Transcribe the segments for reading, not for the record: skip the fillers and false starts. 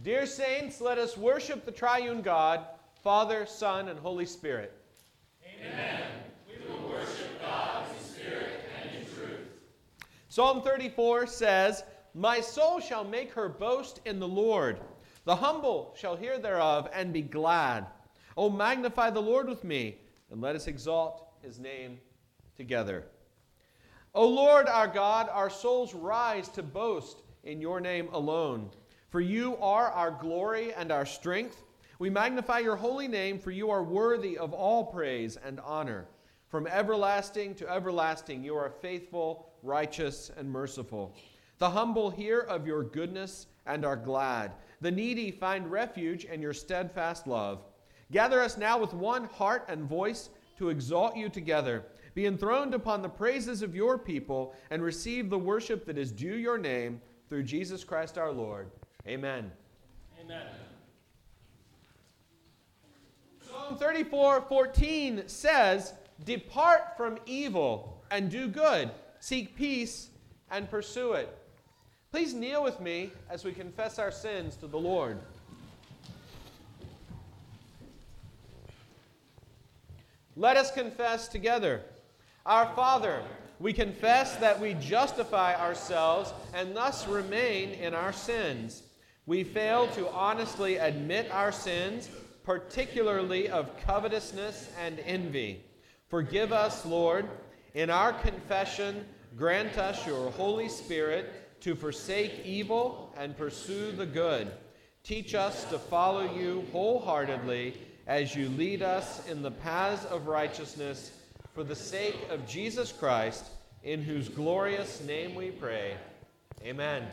Dear saints, let us worship the triune God, Father, Son, and Holy Spirit. Amen. We will worship God in spirit and in truth. Psalm 34 says, My soul shall make her boast in the Lord. The humble shall hear thereof and be glad. O magnify the Lord with me, and let us exalt his name together. O Lord our God, our souls rise to boast in your name alone. For you are our glory and our strength. We magnify your holy name, for you are worthy of all praise and honor. From everlasting to everlasting, you are faithful, righteous, and merciful. The humble hear of your goodness and are glad. The needy find refuge in your steadfast love. Gather us now with one heart and voice to exalt you together. Be enthroned upon the praises of your people and receive the worship that is due your name through Jesus Christ our Lord. Amen. Amen. Psalm 34:14 says, Depart from evil and do good. Seek peace and pursue it. Please kneel with me as we confess our sins to the Lord. Let us confess together. Our Father, we confess that we justify ourselves and thus remain in our sins. We fail to honestly admit our sins, particularly of covetousness and envy. Forgive us, Lord. In our confession, grant us your Holy Spirit to forsake evil and pursue the good. Teach us to follow you wholeheartedly as you lead us in the paths of righteousness for the sake of Jesus Christ, in whose glorious name we pray. Amen.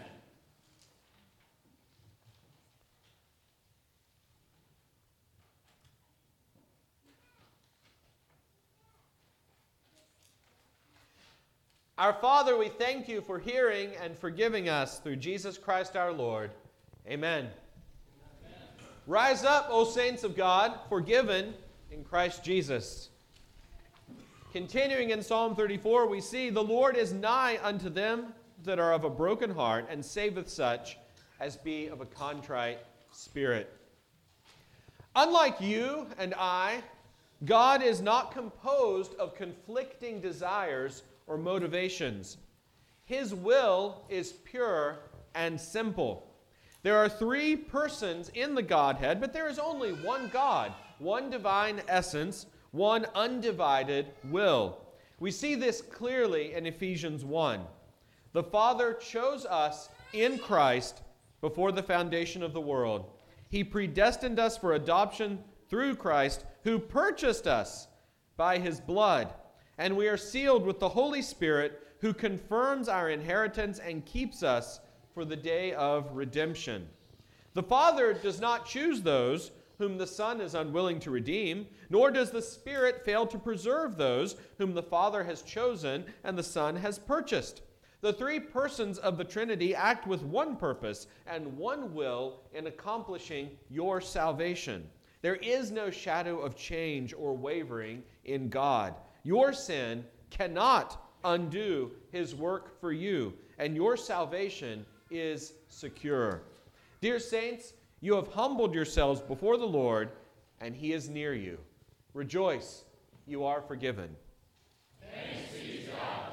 Our Father, we thank you for hearing and forgiving us through Jesus Christ our Lord. Amen. Amen. Rise up, O saints of God, forgiven in Christ Jesus. Continuing in Psalm 34, we see, The Lord is nigh unto them that are of a broken heart, and saveth such as be of a contrite spirit. Unlike you and I, God is not composed of conflicting desires or motivations. His will is pure and simple. There are three persons in the Godhead, but there is only one God, one divine essence, one undivided will. We see this clearly in Ephesians 1. The Father chose us in Christ before the foundation of the world. He predestined us for adoption through Christ, who purchased us by his blood. And we are sealed with the Holy Spirit, who confirms our inheritance and keeps us for the day of redemption. The Father does not choose those whom the Son is unwilling to redeem, nor does the Spirit fail to preserve those whom the Father has chosen and the Son has purchased. The three persons of the Trinity act with one purpose and one will in accomplishing your salvation. There is no shadow of change or wavering in God. Your sin cannot undo his work for you, and your salvation is secure. Dear saints, you have humbled yourselves before the Lord, and he is near you. Rejoice, you are forgiven. Thanks be to God.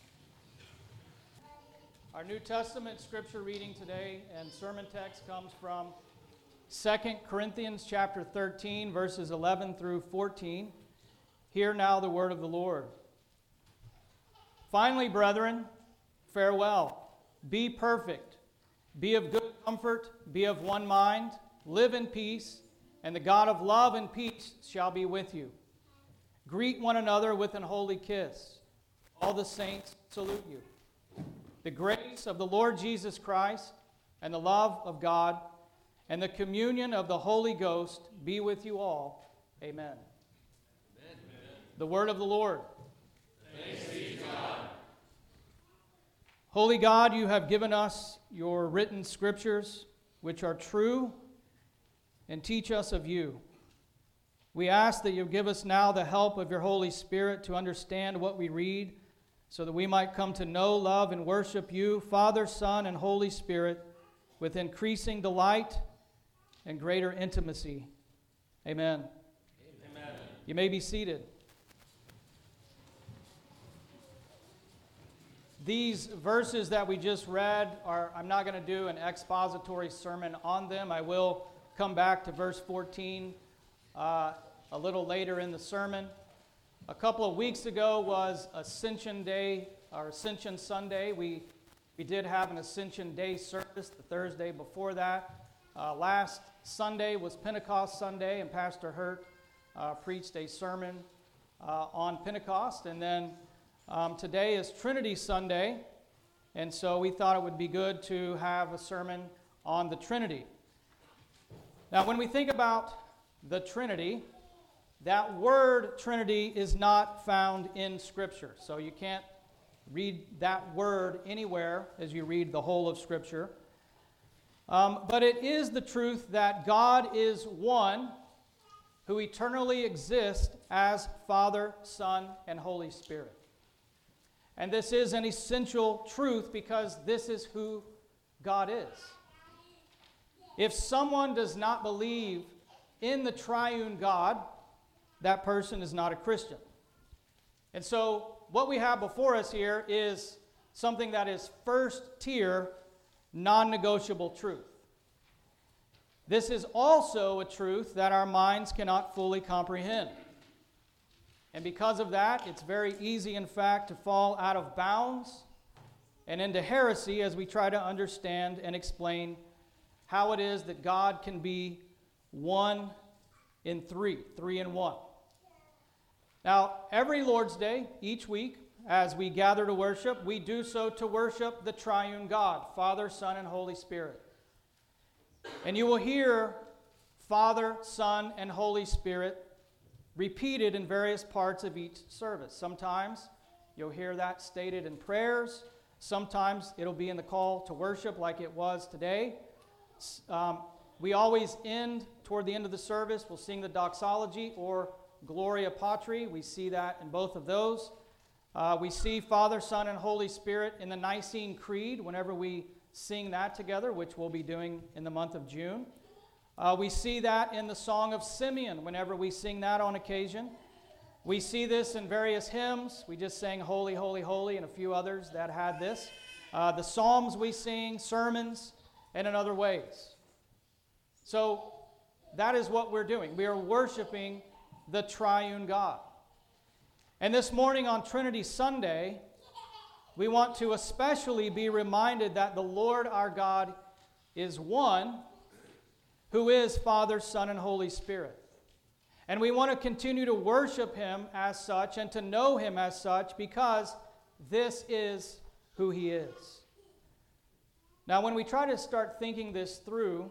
Our New Testament scripture reading today and sermon text comes from 2 Corinthians chapter 13, verses 11 through 14. Hear now the word of the Lord. Finally, brethren, farewell. Be perfect. Be of good comfort. Be of one mind. Live in peace, and the God of love and peace shall be with you. Greet one another with an holy kiss. All the saints salute you. The grace of the Lord Jesus Christ and the love of God and the communion of the Holy Ghost be with you all. Amen. The word of the Lord. Thanks be to God. Holy God, you have given us your written scriptures, which are true and teach us of you. We ask that you give us now the help of your Holy Spirit to understand what we read, so that we might come to know, love, and worship you, Father, Son, and Holy Spirit, with increasing delight and greater intimacy. Amen. Amen. You may be seated. These verses that we just read I'm not going to do an expository sermon on them. I will come back to verse 14 a little later in the sermon. A couple of weeks ago was Ascension Day, or Ascension Sunday. We did have an Ascension Day service the Thursday before that. Last Sunday was Pentecost Sunday, and Pastor Hurt preached a sermon on Pentecost. And then today is Trinity Sunday, and so we thought it would be good to have a sermon on the Trinity. Now, when we think about the Trinity, that word Trinity is not found in Scripture. So you can't read that word anywhere as you read the whole of Scripture. But it is the truth that God is one who eternally exists as Father, Son, and Holy Spirit. And this is an essential truth because this is who God is. If someone does not believe in the triune God, that person is not a Christian. And so what we have before us here is something that is first tier, non-negotiable truth. This is also a truth that our minds cannot fully comprehend. And because of that, it's very easy, in fact, to fall out of bounds and into heresy as we try to understand and explain how it is that God can be one in three in one. Now, every Lord's Day, each week, as we gather to worship, we do so to worship the triune God, Father, Son, and Holy Spirit. And you will hear Father, Son, and Holy Spirit repeated in various parts of each service. Sometimes you'll hear that stated in prayers. Sometimes it'll be in the call to worship like it was today. We always end, toward the end of the service, we'll sing the doxology or Gloria Patri. We see that in both of those. We see Father, Son, and Holy Spirit in the Nicene Creed whenever we sing that together, which we'll be doing in the month of June. We see that in the Song of Simeon whenever we sing that on occasion. We see this in various hymns. We just sang Holy, Holy, Holy, and a few others that had this. The Psalms we sing, sermons, and in other ways. So that is what we're doing. We are worshiping the triune God. And this morning on Trinity Sunday, we want to especially be reminded that the Lord our God is one, who is Father, Son, and Holy Spirit. And we want to continue to worship Him as such and to know Him as such because this is who He is. Now, when we try to start thinking this through,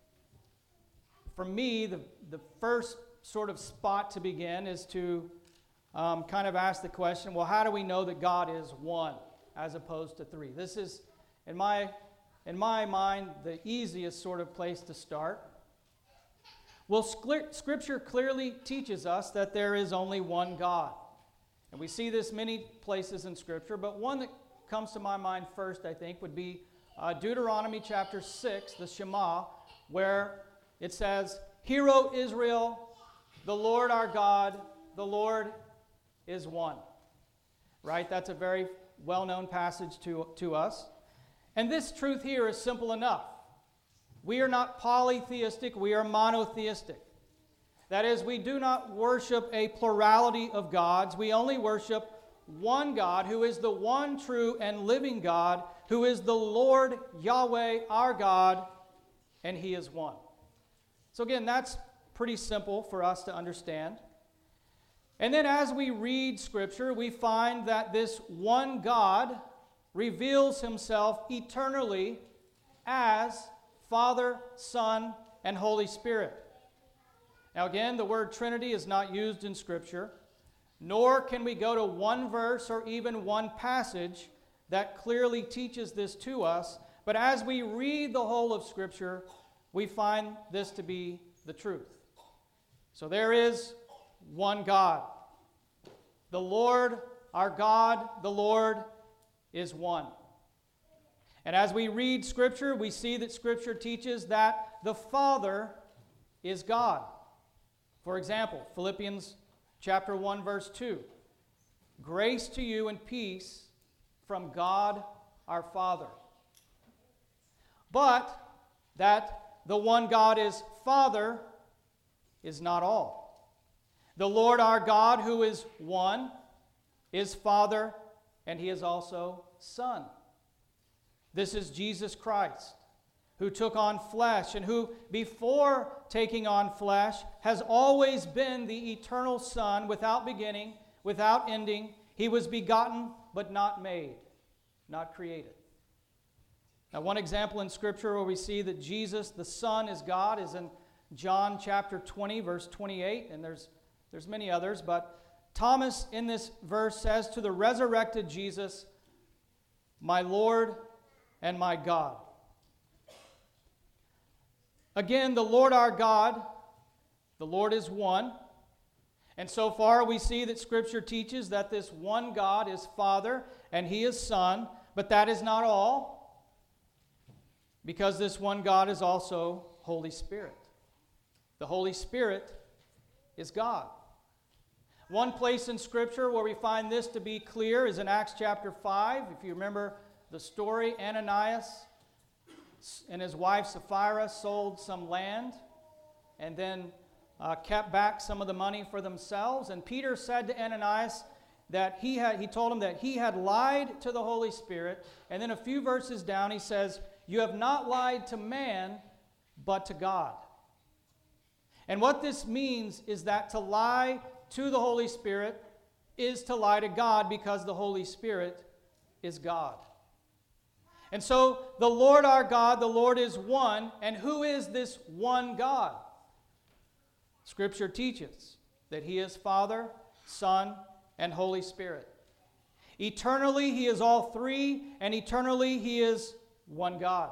for me, the first sort of spot to begin is to kind of ask the question, well, how do we know that God is one as opposed to three? This is, in my mind, the easiest sort of place to start. Well, Scripture clearly teaches us that there is only one God. And we see this many places in Scripture, but one that comes to my mind first, I think, would be Deuteronomy chapter 6, the Shema, where it says, "Hear, O Israel, the Lord our God, the Lord is one." Right? That's a very well-known passage to us. And this truth here is simple enough. We are not polytheistic, we are monotheistic. That is, we do not worship a plurality of gods. We only worship one God, who is the one true and living God, who is the Lord Yahweh, our God, and He is one. So again, that's pretty simple for us to understand. And then as we read Scripture, we find that this one God reveals Himself eternally as Father, Son, and Holy Spirit. Now again, the word Trinity is not used in Scripture, nor can we go to one verse or even one passage that clearly teaches this to us. But as we read the whole of Scripture, we find this to be the truth. So there is one God. The Lord, our God, the Lord is one. And as we read Scripture, we see that Scripture teaches that the Father is God. For example, Philippians chapter 1, verse 2. Grace to you and peace from God our Father. But that the one God is Father is not all. The Lord our God, who is one, is Father, and He is also Son. This is Jesus Christ, who took on flesh, and who, before taking on flesh, has always been the eternal Son, without beginning, without ending. He was begotten, but not made, not created. Now, one example in Scripture where we see that Jesus, the Son, is God is in John chapter 20, verse 28, and there's many others, but Thomas in this verse says to the resurrected Jesus, "My Lord and my God." Again, the Lord our God, the Lord is one. And so far we see that Scripture teaches that this one God is Father and He is Son, but that is not all, because this one God is also Holy Spirit. The Holy Spirit is God. One place in Scripture where we find this to be clear is in Acts chapter 5. If you remember the story, Ananias and his wife Sapphira sold some land and then kept back some of the money for themselves. And Peter said to Ananias that he told him that he had lied to the Holy Spirit. And then a few verses down he says, "You have not lied to man, but to God." And what this means is that to lie to the Holy Spirit is to lie to God, because the Holy Spirit is God. And so the Lord our God, the Lord is one. And who is this one God? Scripture teaches that He is Father, Son, and Holy Spirit. Eternally He is all three, and eternally He is one God.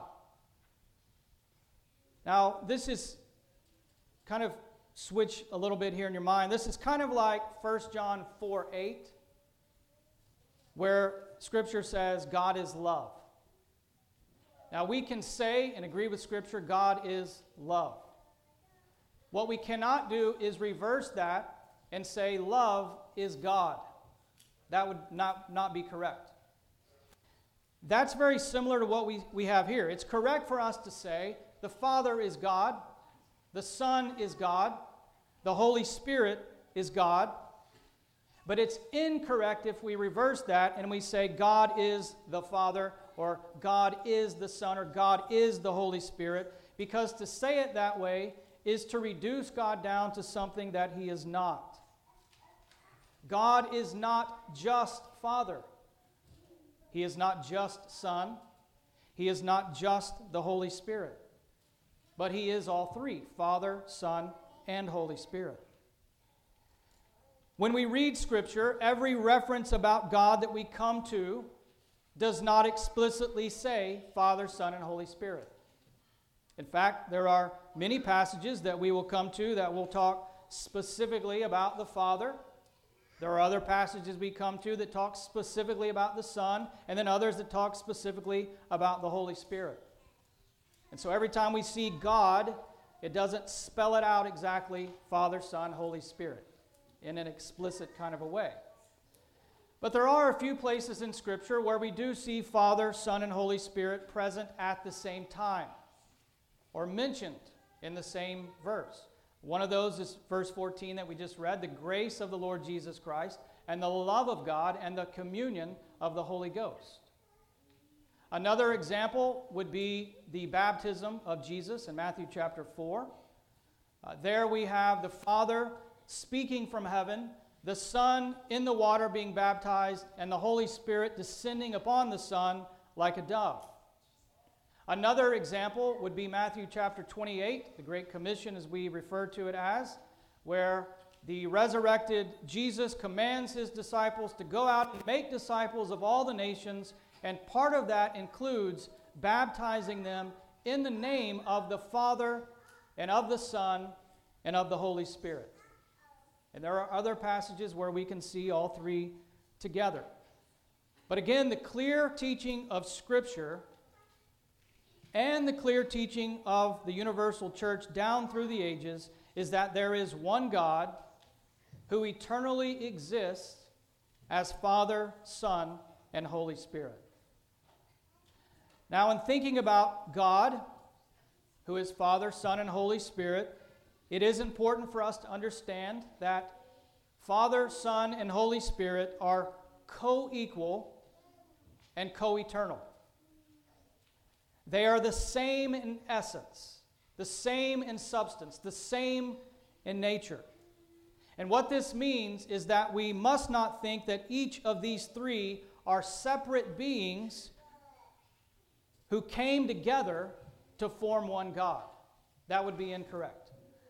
Now, this is kind of switch a little bit here in your mind. This is kind of like 1 John 4:8, where Scripture says God is love. Now, we can say and agree with Scripture, God is love. What we cannot do is reverse that and say love is God. That would not be correct. That's very similar to what we have here. It's correct for us to say the Father is God, the Son is God, the Holy Spirit is God. But it's incorrect if we reverse that and we say God is the Father, or God is the Son, or God is the Holy Spirit, because to say it that way is to reduce God down to something that He is not. God is not just Father. He is not just Son. He is not just the Holy Spirit. But He is all three, Father, Son, and Holy Spirit. When we read Scripture, every reference about God that we come to does not explicitly say Father, Son, and Holy Spirit. In fact, there are many passages that we will come to that will talk specifically about the Father. There are other passages we come to that talk specifically about the Son, and then others that talk specifically about the Holy Spirit. And so every time we see God, it doesn't spell it out exactly, Father, Son, Holy Spirit, in an explicit kind of a way. But there are a few places in Scripture where we do see Father, Son, and Holy Spirit present at the same time, or mentioned in the same verse. One of those is verse 14 that we just read, the grace of the Lord Jesus Christ, and the love of God, and the communion of the Holy Ghost. Another example would be the baptism of Jesus in Matthew chapter 4. There we have the Father speaking from heaven, the Son in the water being baptized, and the Holy Spirit descending upon the Son like a dove. Another example would be Matthew chapter 28, the Great Commission as we refer to it as, where the resurrected Jesus commands His disciples to go out and make disciples of all the nations, and part of that includes baptizing them in the name of the Father and of the Son and of the Holy Spirit. And there are other passages where we can see all three together. But again, the clear teaching of Scripture and the clear teaching of the universal church down through the ages is that there is one God who eternally exists as Father, Son, and Holy Spirit. Now, in thinking about God, who is Father, Son, and Holy Spirit, it is important for us to understand that Father, Son, and Holy Spirit are co-equal and co-eternal. They are the same in essence, the same in substance, the same in nature. And what this means is that we must not think that each of these three are separate beings who came together to form one God. That would be incorrect.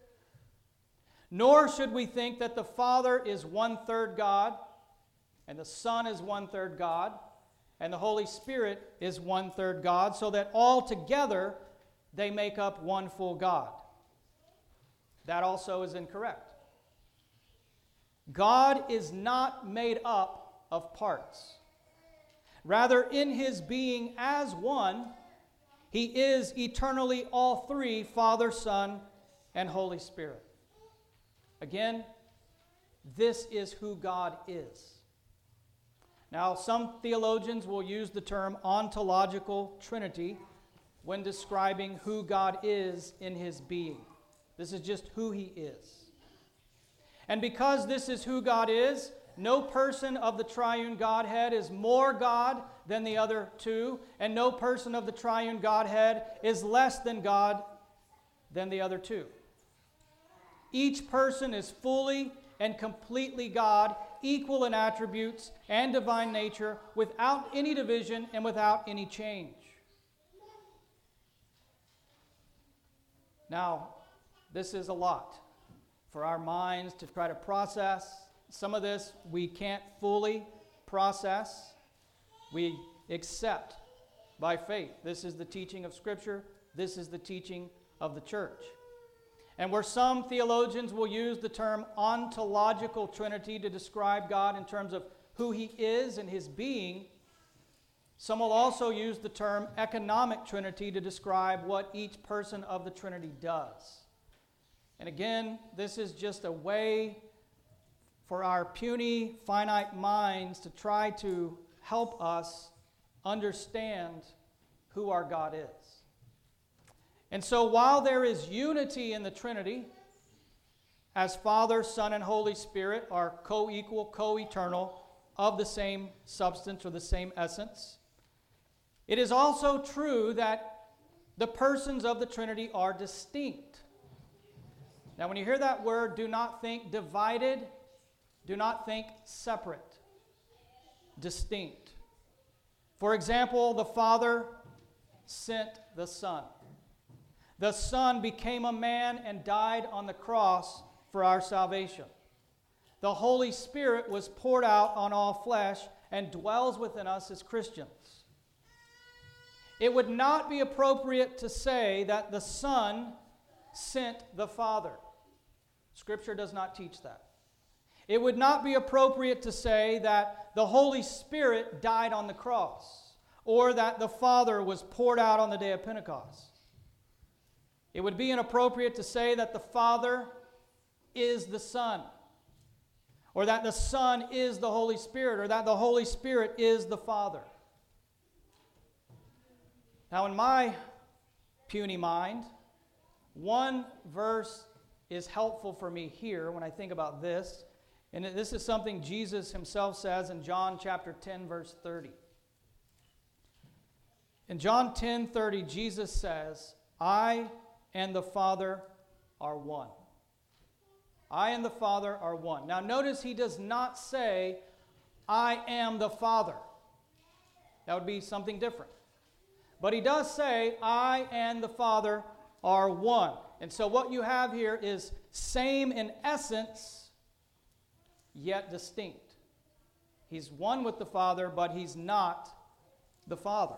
Nor should we think that the Father is 1/3 God, and the Son is 1/3 God, and the Holy Spirit is 1/3 God, so that all together they make up one full God. That also is incorrect. God is not made up of parts. Rather, in his being as one, he is eternally all three, Father, Son, and Holy Spirit. Again, this is who God is. Now, some theologians will use the term ontological trinity when describing who God is in his being. This is just who he is. And because this is who God is, no person of the triune Godhead is more God than the other two, and no person of the triune Godhead is less than God than the other two. Each person is fully and completely God, equal in attributes and divine nature, without any division and without any change. Now, this is a lot for our minds to try to process. Some of this we can't fully process. We accept by faith. This is the teaching of Scripture. This is the teaching of the church. And where some theologians will use the term ontological trinity to describe God in terms of who he is and his being, some will also use the term economic trinity to describe what each person of the Trinity does. And again, this is just a way for our puny, finite minds to try to help us understand who our God is. And so while there is unity in the Trinity, as Father, Son, and Holy Spirit are co-equal, co-eternal, of the same substance or the same essence, it is also true that the persons of the Trinity are distinct. Now, when you hear that word, do not think divided, do not think separate. Distinct. For example, the Father sent the Son. The Son became a man and died on the cross for our salvation. The Holy Spirit was poured out on all flesh and dwells within us as Christians. It would not be appropriate to say that the Son sent the Father. Scripture does not teach that. It would not be appropriate to say that the Holy Spirit died on the cross or that the Father was poured out on the day of Pentecost. It would be inappropriate to say that the Father is the Son, or that the Son is the Holy Spirit, or that the Holy Spirit is the Father. Now, in my puny mind, one verse is helpful for me here when I think about this, and this is something Jesus himself says in John chapter 10, verse 30. In John 10:30, Jesus says, I and the Father are one. I and the Father are one. Now notice he does not say, I am the Father. That would be something different. But he does say, I and the Father are one. And so what you have here is same in essence, yet distinct. He's one with the Father, but he's not the Father.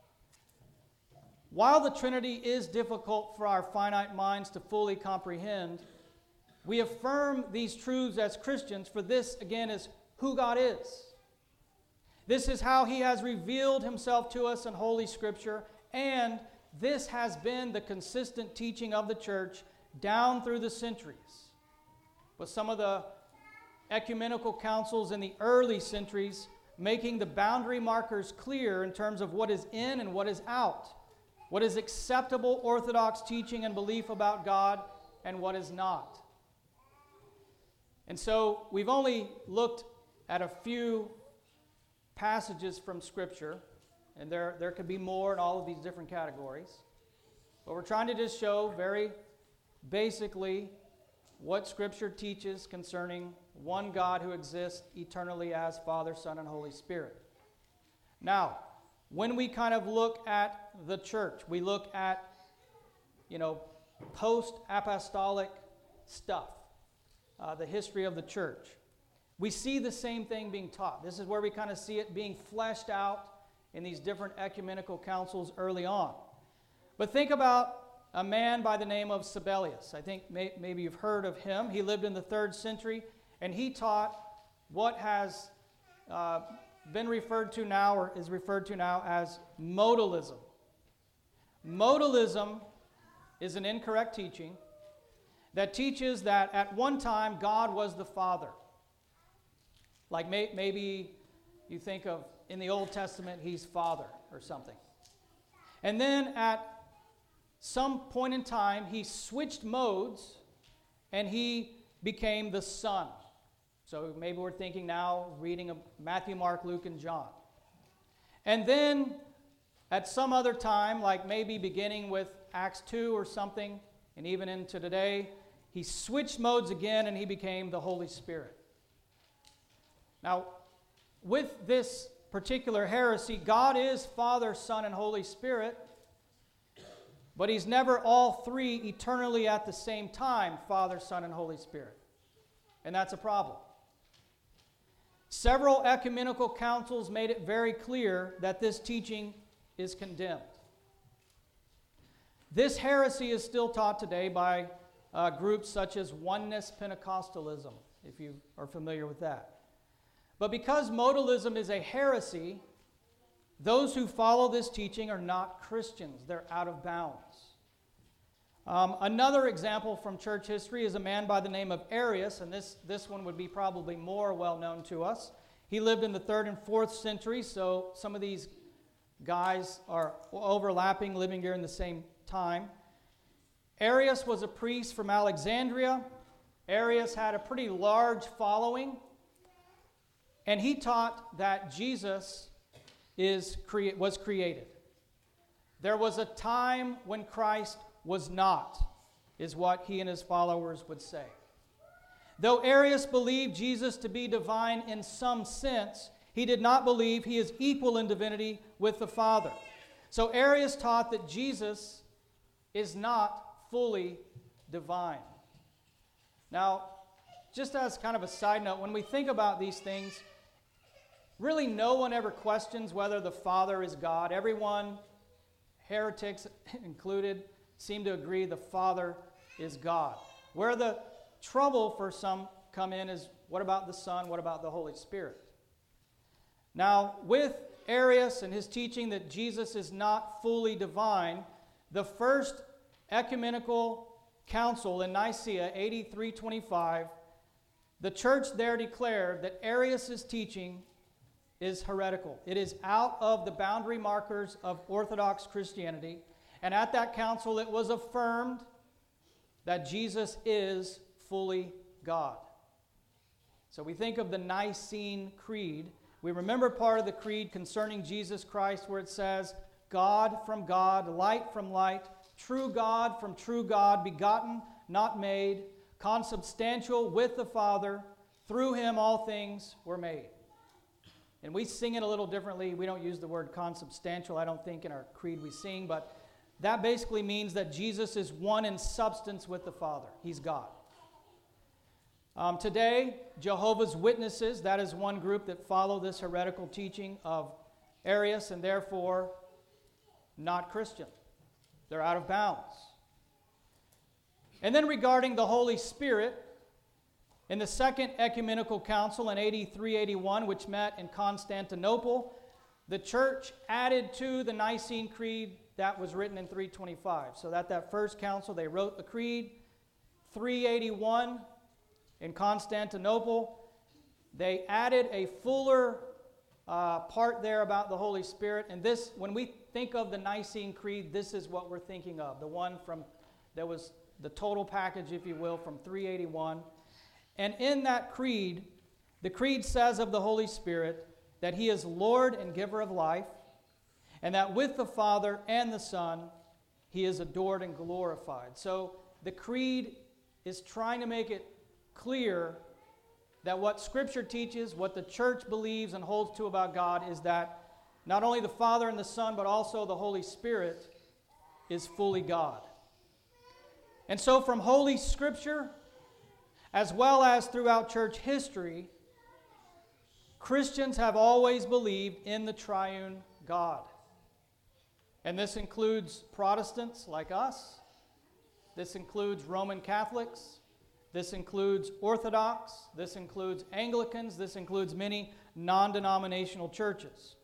While the Trinity is difficult for our finite minds to fully comprehend, we affirm these truths as Christians, for this, again, is who God is. This is how he has revealed himself to us in Holy Scripture, and this has been the consistent teaching of the church down through the centuries. But some of the ecumenical councils in the early centuries making the boundary markers clear in terms of what is in and what is out, what is acceptable Orthodox teaching and belief about God and what is not. And so we've only looked at a few passages from Scripture, and there could be more in all of these different categories. But we're trying to just show very basically what Scripture teaches concerning one God who exists eternally as Father, Son, and Holy Spirit. Now, when we kind of look at the church, we look at, post-apostolic stuff, the history of the church. We see the same thing being taught. This is where we kind of see it being fleshed out in these different ecumenical councils early on. But think about a man by the name of Sabellius. I think maybe you've heard of him. He lived in the 3rd century, and he taught what has been referred to now, or is referred to now, as modalism. Modalism is an incorrect teaching that teaches that at one time God was the Father. Like maybe you think of in the Old Testament, he's Father or something. And then at some point in time, he switched modes and he became the Son. So maybe we're thinking now, reading of Matthew, Mark, Luke, and John. And then at some other time, like maybe beginning with Acts 2 or something, and even into today, he switched modes again and he became the Holy Spirit. Now, with this particular heresy, God is Father, Son, and Holy Spirit, but he's never all three eternally at the same time, Father, Son, and Holy Spirit. And that's a problem. Several ecumenical councils made it very clear that this teaching is condemned. This heresy is still taught today by groups such as Oneness Pentecostalism, if you are familiar with that. But because modalism is a heresy, those who follow this teaching are not Christians. They're out of bounds. Another example from church history is a man by the name of Arius, and this one would be probably more well known to us. He lived in the 3rd and 4th century, so some of these guys are overlapping, living during the same time. Arius was a priest from Alexandria. Arius had a pretty large following, and he taught that Jesus was created. There was a time when Christ was not, is what he and his followers would say. Though Arius believed Jesus to be divine in some sense, he did not believe he is equal in divinity with the Father. So Arius taught that Jesus is not fully divine. Now, just as kind of a side note, when we think about these things, really no one ever questions whether the Father is God. Everyone, heretics included, seem to agree the Father is God. Where the trouble for some come in is, what about the Son? What about the Holy Spirit? Now, with Arius and his teaching that Jesus is not fully divine, the first ecumenical council in Nicaea, 8325, the church there declared that Arius' teaching is heretical. It is out of the boundary markers of Orthodox Christianity. And at that council, it was affirmed that Jesus is fully God. So we think of the Nicene Creed. We remember part of the creed concerning Jesus Christ where it says, God from God, light from light, true God from true God, begotten, not made, consubstantial with the Father, through him all things were made. And we sing it a little differently. We don't use the word consubstantial, I don't think, in our creed we sing, but that basically means that Jesus is one in substance with the Father. He's God. Today, Jehovah's Witnesses, that is one group that follow this heretical teaching of Arius and therefore not Christian. They're out of bounds. And then regarding the Holy Spirit, in the Second Ecumenical Council in 83-81, which met in Constantinople, the church added to the Nicene Creed that was written in 325. So at that first council, they wrote the creed. 381 in Constantinople, they added a fuller part there about the Holy Spirit. And this, when we think of the Nicene Creed, this is what we're thinking of. The one that was the total package, if you will, from 381. And in that creed, the creed says of the Holy Spirit that He is Lord and giver of life, and that with the Father and the Son, He is adored and glorified. So the creed is trying to make it clear that what Scripture teaches, what the church believes and holds to about God, is that not only the Father and the Son, but also the Holy Spirit is fully God. And so from Holy Scripture, as well as throughout church history, Christians have always believed in the triune God. And this includes Protestants like us. This includes Roman Catholics. This includes Orthodox. This includes Anglicans. This includes many non-denominational churches.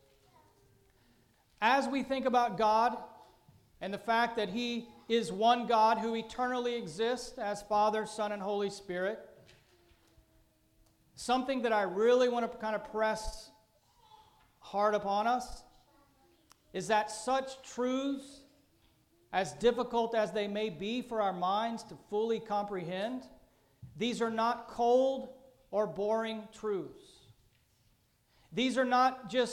As we think about God and the fact that He is one God who eternally exists as Father, Son, and Holy Spirit, something that I really want to kind of press hard upon us is that such truths, as difficult as they may be for our minds to fully comprehend, these are not cold or boring truths. These are not just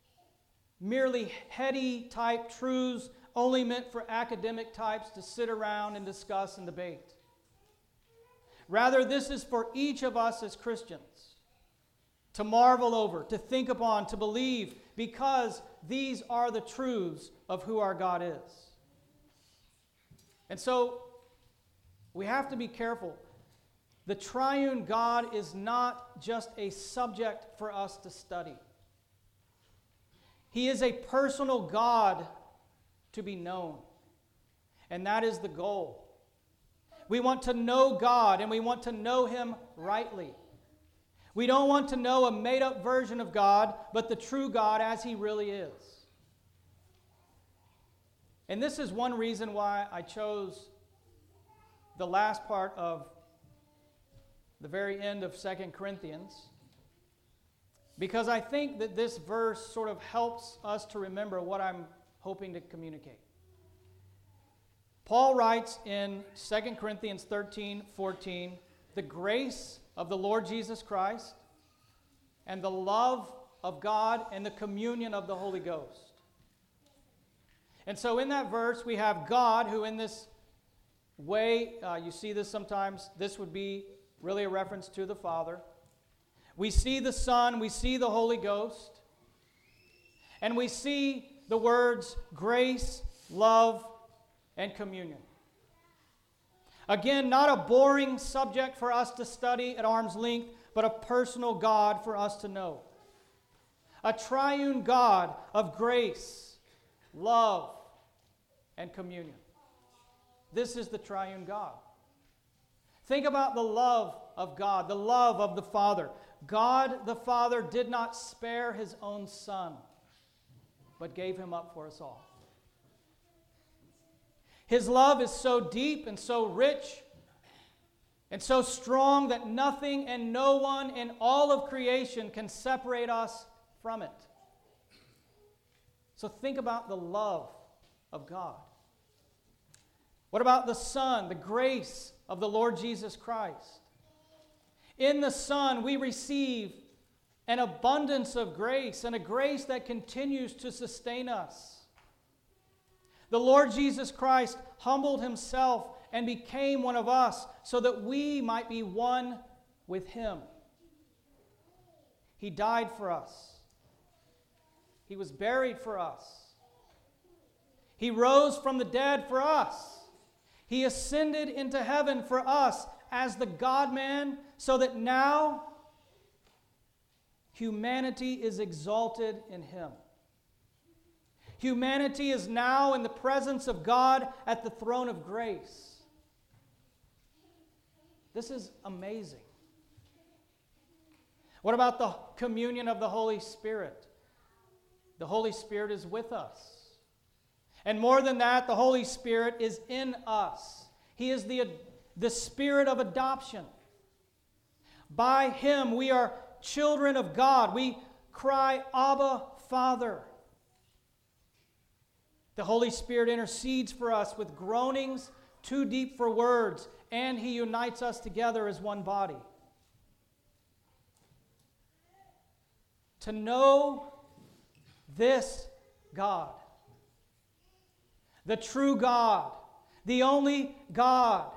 merely heady type truths only meant for academic types to sit around and discuss and debate. Rather, this is for each of us as Christians to marvel over, to think upon, to believe, because these are the truths of who our God is. And so, we have to be careful. The triune God is not just a subject for us to study. He is a personal God to be known. And that is the goal. We want to know God, and we want to know Him rightly. We don't want to know a made-up version of God, but the true God as He really is. And this is one reason why I chose the last part of the very end of 2 Corinthians, because I think that this verse sort of helps us to remember what I'm hoping to communicate. Paul writes in 2 Corinthians 13:14, the grace of the Lord Jesus Christ and the love of God and the communion of the Holy Ghost. And so in that verse we have God, who in this way, you see this sometimes, this would be really a reference to the Father. We see the Son, we see the Holy Ghost, and we see the words grace, love, and communion. Again, not a boring subject for us to study at arm's length, but a personal God for us to know. A triune God of grace, love, and communion. This is the triune God. Think about the love of God, the love of the Father. God the Father did not spare His own Son, but gave Him up for us all. His love is so deep and so rich and so strong that nothing and no one in all of creation can separate us from it. So think about the love of God. What about the Son, the grace of the Lord Jesus Christ? In the Son, we receive an abundance of grace, and a grace that continues to sustain us. The Lord Jesus Christ humbled Himself and became one of us so that we might be one with Him. He died for us. He was buried for us. He rose from the dead for us. He ascended into heaven for us as the God-man, so that now humanity is exalted in Him. Humanity is now in the presence of God at the throne of grace. This is amazing. What about the communion of the Holy Spirit? The Holy Spirit is with us. And more than that, the Holy Spirit is in us. He is the Spirit of adoption. By Him, we are children of God. We cry, Abba, Father. The Holy Spirit intercedes for us with groanings too deep for words, and He unites us together as one body. To know this God, the true God, the only God,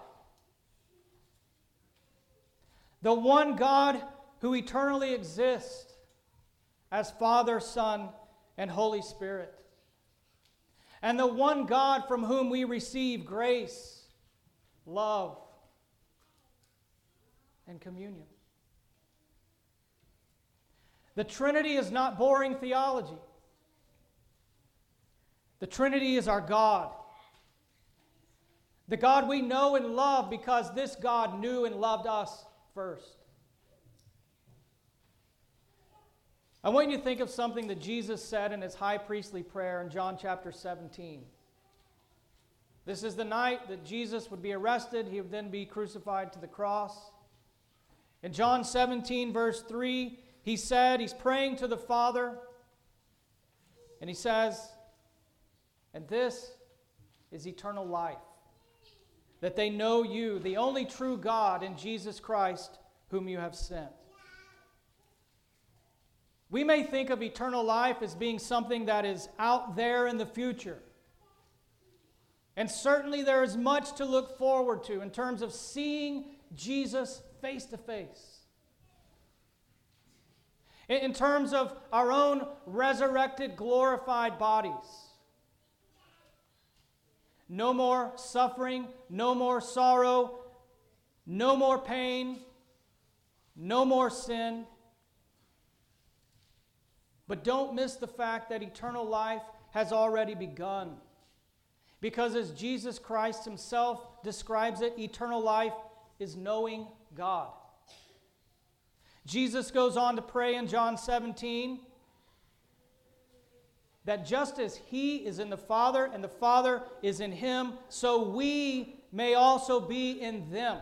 the one God who eternally exists as Father, Son, and Holy Spirit, and the one God from whom we receive grace, love, and communion. The Trinity is not boring theology. The Trinity is our God. The God we know and love because this God knew and loved us first. I want you to think of something that Jesus said in His high priestly prayer in John chapter 17. This is the night that Jesus would be arrested. He would then be crucified to the cross. In John 17, verse 3, He said, He's praying to the Father, and He says, and this is eternal life, that they know you, the only true God, and Jesus Christ, whom you have sent. We may think of eternal life as being something that is out there in the future. And certainly there is much to look forward to in terms of seeing Jesus face to face. In terms of our own resurrected, glorified bodies. No more suffering, no more sorrow, no more pain, no more sin. But don't miss the fact that eternal life has already begun. Because as Jesus Christ Himself describes it, eternal life is knowing God. Jesus goes on to pray in John 17 that just as He is in the Father and the Father is in Him, so we may also be in them.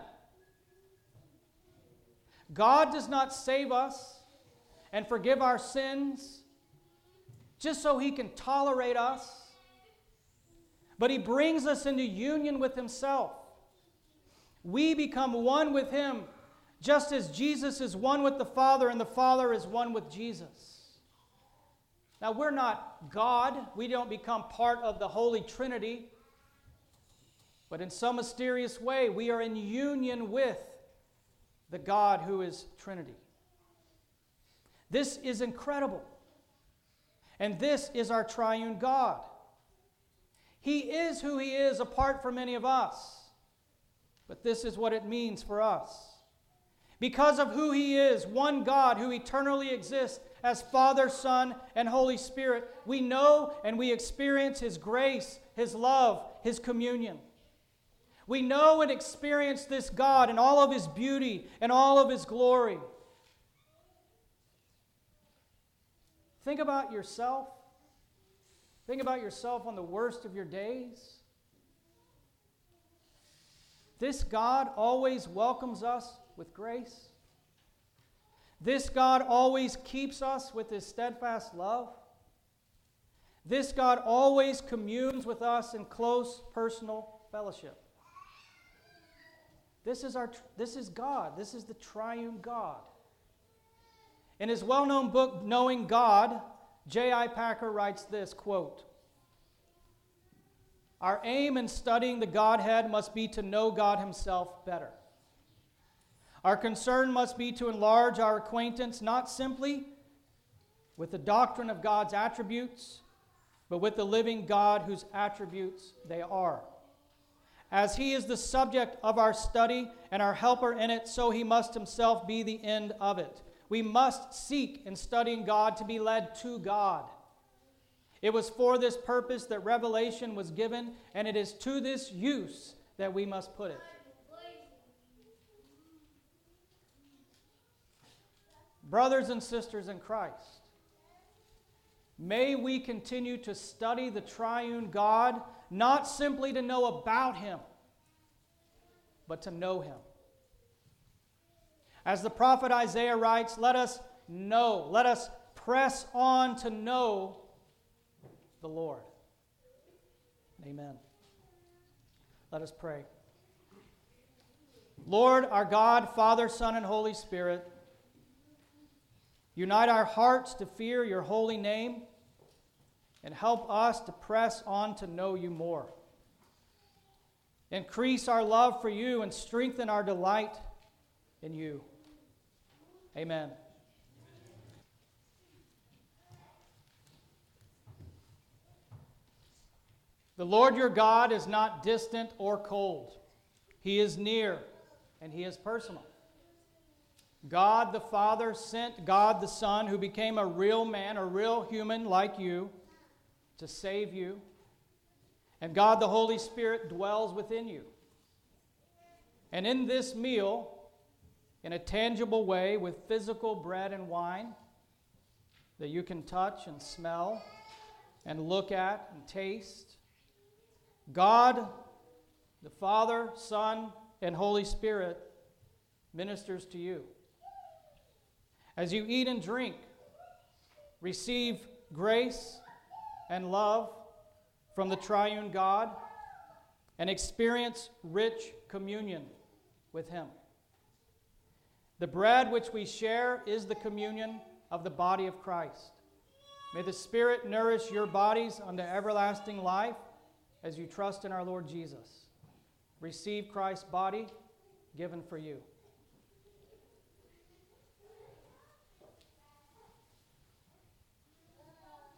God does not save us and forgive our sins just so He can tolerate us, but He brings us into union with Himself. We become one with Him, just as Jesus is one with the Father and the Father is one with Jesus. Now, we're not God. We don't become part of the Holy Trinity. But in some mysterious way, we are in union with the God who is Trinity. This is incredible. And this is our triune God. He is who He is apart from any of us. But this is what it means for us. Because of who He is, one God who eternally exists as Father, Son, and Holy Spirit, we know and we experience His grace, His love, His communion. We know and experience this God in all of His beauty and all of His glory. Think about yourself. Think about yourself on the worst of your days. This God always welcomes us with grace. This God always keeps us with His steadfast love. This God always communes with us in close personal fellowship. This is God. This is the triune God. In his well-known book, Knowing God, J.I. Packer writes this, quote, "Our aim in studying the Godhead must be to know God Himself better. Our concern must be to enlarge our acquaintance not simply with the doctrine of God's attributes, but with the living God whose attributes they are. As He is the subject of our study and our helper in it, so He must Himself be the end of it. We must seek in studying God to be led to God. It was for this purpose that revelation was given, and it is to this use that we must put it." Brothers and sisters in Christ, May we continue to study the triune God, not simply to know about Him, but to know Him. As the prophet Isaiah writes, let us know, let us press on to know the Lord. Amen. Let us pray. Lord, our God, Father, Son, and Holy Spirit, unite our hearts to fear your holy name and help us to press on to know you more. Increase our love for you and strengthen our delight in you. Amen. The Lord your God is not distant or cold. He is near, and He is personal. God the Father sent God the Son, who became a real man, a real human like you, to save you. And God the Holy Spirit dwells within you. And in this meal, in a tangible way, with physical bread and wine that you can touch and smell and look at and taste, God, the Father, Son, and Holy Spirit ministers to you. As you eat and drink, receive grace and love from the triune God and experience rich communion with Him. The bread which we share is the communion of the body of Christ. May the Spirit nourish your bodies unto everlasting life as you trust in our Lord Jesus. Receive Christ's body given for you.